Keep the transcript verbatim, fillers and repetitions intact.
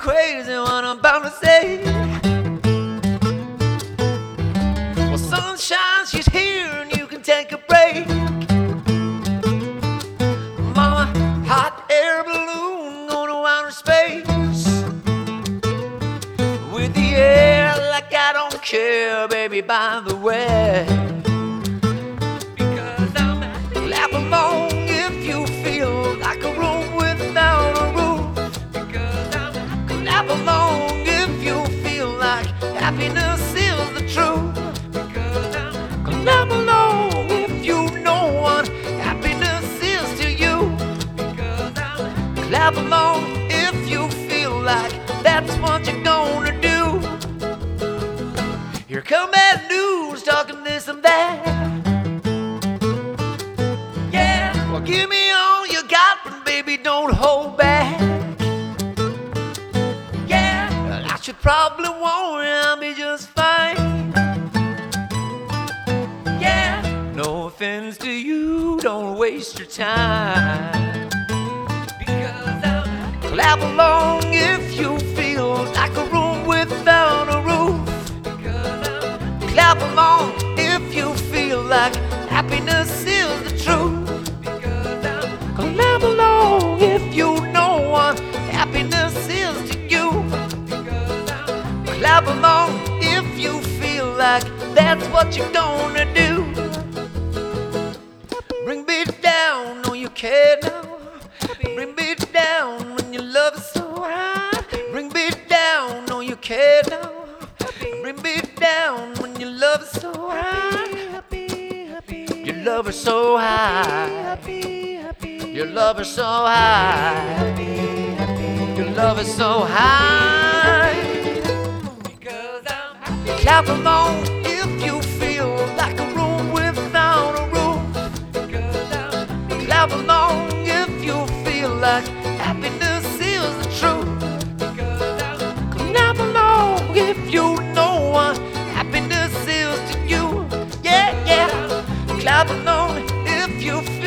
crazy what I'm about to say. Well, sunshine, she's here and you can take a break. Mama, hot air balloon going to outer space. With the air like I don't care, baby, by the way. Because I'm clap along if you feel like a room without a roof. Because I'm clap along if you feel like happiness is the truth. Because I'm clap along if you know what happiness is to you. Because I'm clap along if you feel like that's what you're gonna do. Here come bad news talking this and that. Yeah, well, give me all you got, but baby, don't hold back. Yeah, well, I should probably warn you, I'll be just fine. Yeah, no offense to you, don't waste your time. Because I'm clap along if you feel like a room without a roof. Clap along if you feel like happiness is the truth. Because I'm clap along if you know what happiness is to you. Because I'm clap along if you feel like that's what you're gonna do. Bring me down, no you can't now. Bring me down when your love is so high. Bring me down, no you can't now. Bring me down when your love is so high. Your love is so high. Your love is so high. Your love is so high. Because I'm clap along if you feel like a room without a roof. Because I'm clap along if you feel like happiness is the truth. Because I'm clap along if you know what happiness is to you. Yeah, yeah. Clap along if you feel